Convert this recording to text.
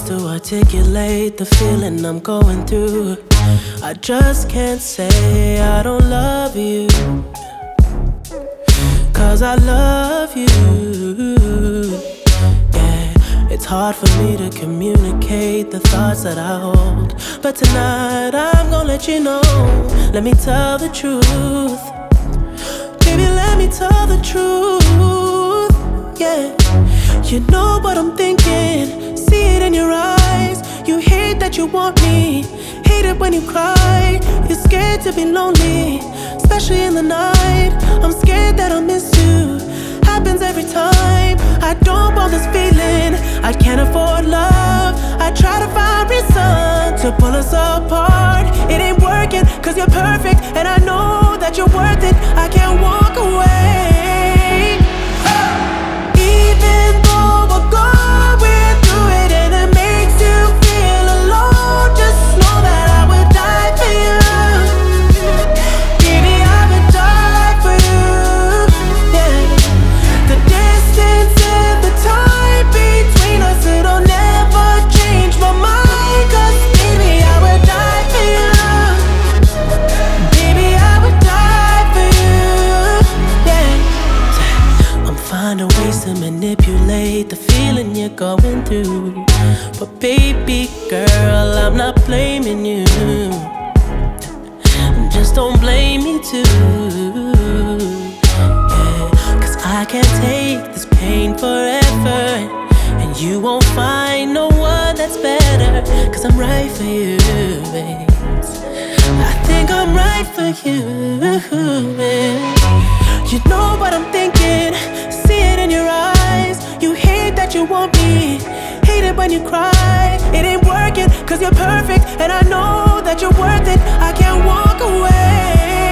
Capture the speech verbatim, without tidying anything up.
to articulate the feeling I'm going through. I just can't say I don't love you, 'cause I love you. Yeah, it's hard for me to communicate the thoughts that I hold, but tonight I'm gonna let you know. Let me tell the truth. Baby, let me tell the truth. Yeah, you know what I'm thinking. See it in your eyes. You hate that you want me. Hate it when you cry. You're scared to be lonely, especially in the night. I'm scared that I'll miss you. Happens every time. I don't want this feeling. I can't afford love. I try to find reason to pull us apart. It ain't working, 'cause you're perfect, and I know that you're worth it. I can't walk away. Even though we're going through it and it makes you feel alone, just know that I would die for you. Baby, I would die for you. Yeah. The distance and the time between us, it'll never change my mind. 'Cause baby, I would die for you. Baby, I would die for you. Yeah. I'm finding ways to manipulate the feeling you're going through, but baby girl, I'm not blaming you. Just don't blame me too. Yeah, 'cause I can't take this pain forever, and you won't find no one that's better. 'Cause I'm right for you, babe. I think I'm right for you, man. You know what I'm thinking. See it in your eyes. You hate that you want me. Hate it when you cry. It ain't working, 'cause you're perfect, and I know that you're worth it. I can't walk away.